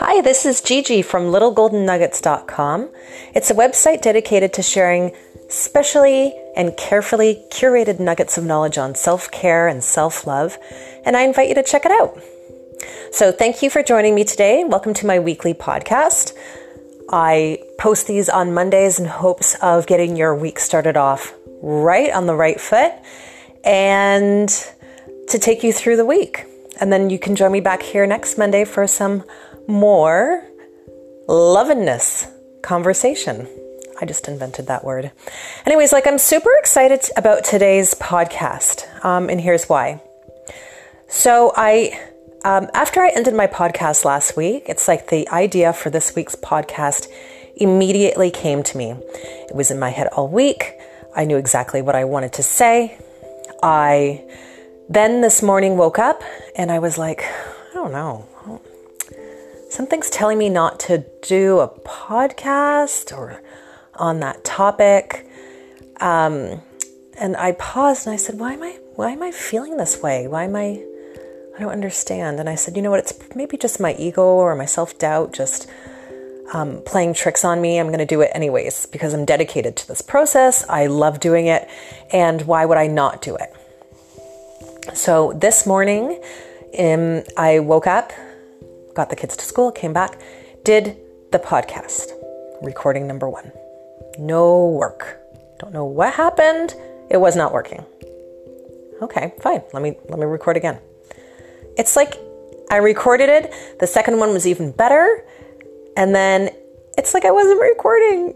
Hi, this is Gigi from littlegoldennuggets.com. It's a website dedicated to sharing specially and carefully curated nuggets of knowledge on self-care and self-love, and I invite you to check it out. So thank you for joining me today. Welcome to my weekly podcast. I post these on Mondays in hopes of getting your week started off right on the right foot and to take you through the week. And then you can join me back here next Monday for some more lovingness conversation. I just invented that word. Anyways, I'm super excited about today's podcast, and here's why. So after I ended my podcast last week, it's like the idea for this week's podcast immediately came to me. It was in my head all week. I knew exactly what I wanted to say. I then this morning woke up and I was like, I don't know. Something's telling me not to do a podcast or on that topic. And I paused and I said, why am I feeling this way? I don't understand. And I said, you know what? It's maybe just my ego or my self-doubt just playing tricks on me. I'm going to do it anyways because I'm dedicated to this process. I love doing it. And why would I not do it? So this morning, I woke up, got the kids to school, came back, did the podcast, recording number 1. No work. Don't know what happened. It was not working. Okay, fine. Let me record again. It's like I recorded it. The second one was even better. And then it's like I wasn't recording.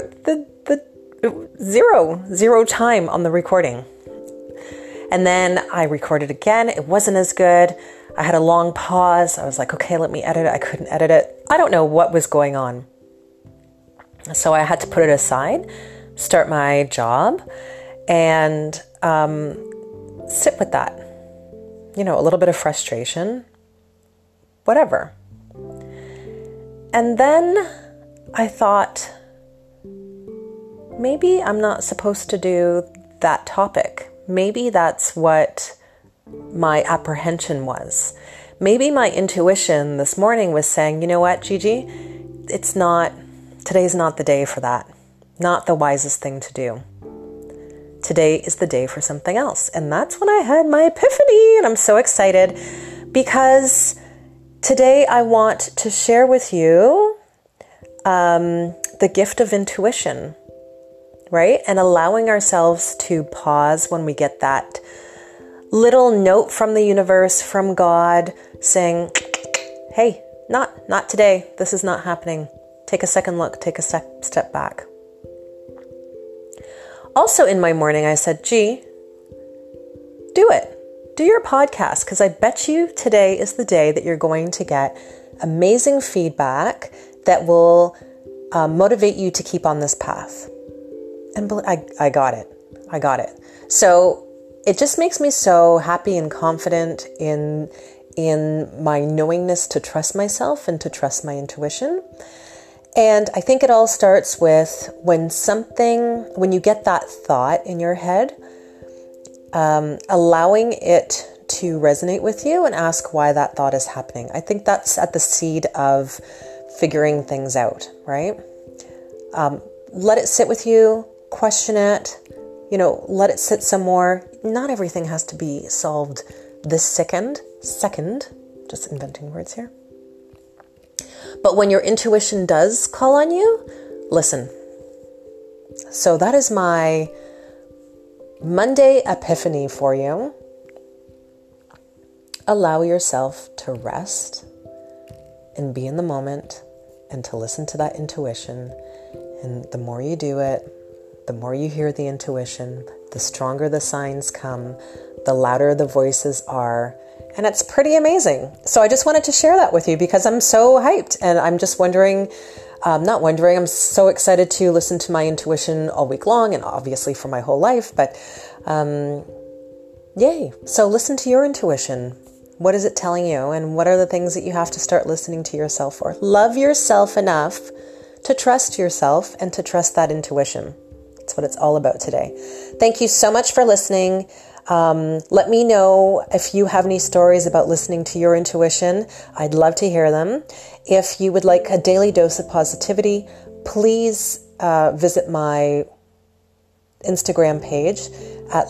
The zero time on the recording. And then I recorded again. It wasn't as good. I had a long pause. I was like, okay, let me edit it. I couldn't edit it. I don't know what was going on. So I had to put it aside, start my job, and sit with that. You know, a little bit of frustration, whatever. And then I thought, maybe I'm not supposed to do that topic. Maybe that's what my apprehension was. Maybe my intuition this morning was saying, you know what, Gigi, today's not the day for that. Not the wisest thing to do. Today is the day for something else. And that's when I had my epiphany. And I'm so excited because today I want to share with you the gift of intuition. Right? And allowing ourselves to pause when we get that little note from the universe, from God, saying, hey, not today. This is not happening. Take a second look. Take a step back. Also in my morning, I said, do it. Do your podcast, because I bet you today is the day that you're going to get amazing feedback that will motivate you to keep on this path. And I got it. So it just makes me so happy and confident in my knowingness to trust myself and to trust my intuition. And I think it all starts with when you get that thought in your head, allowing it to resonate with you and ask why that thought is happening. I think that's at the seed of figuring things out, right? Let it sit with you. Question it, let it sit some more. Not everything has to be solved this second, just inventing words here. But when your intuition does call on you, listen. So that is my Monday epiphany for you. Allow yourself to rest and be in the moment and to listen to that intuition. And the more you do it, the more you hear the intuition, the stronger the signs come, the louder the voices are, and it's pretty amazing. So I just wanted to share that with you because I'm so hyped, and I'm just I'm so excited to listen to my intuition all week long, and obviously for my whole life, but yay. So listen to your intuition. What is it telling you, and what are the things that you have to start listening to yourself for? Love yourself enough to trust yourself and to trust that intuition. That's what it's all about today. Thank you so much for listening. Let me know if you have any stories about listening to your intuition. I'd love to hear them. If you would like a daily dose of positivity, please visit my Instagram page at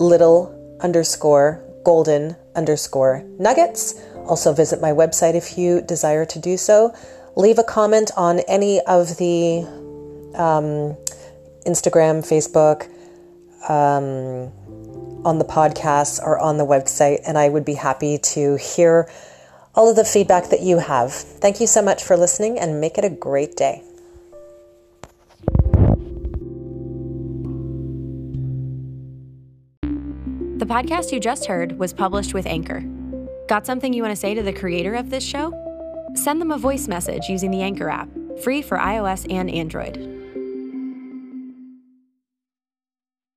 little_golden_nuggets. Also visit my website if you desire to do so. Leave a comment on any of the Instagram, Facebook, on the podcasts or on the website, and I would be happy to hear all of the feedback that you have. Thank you so much for listening, and make it a great day. The podcast you just heard was published with Anchor. Got something you want to say to the creator of this show? Send them a voice message using the Anchor app, free for iOS and Android.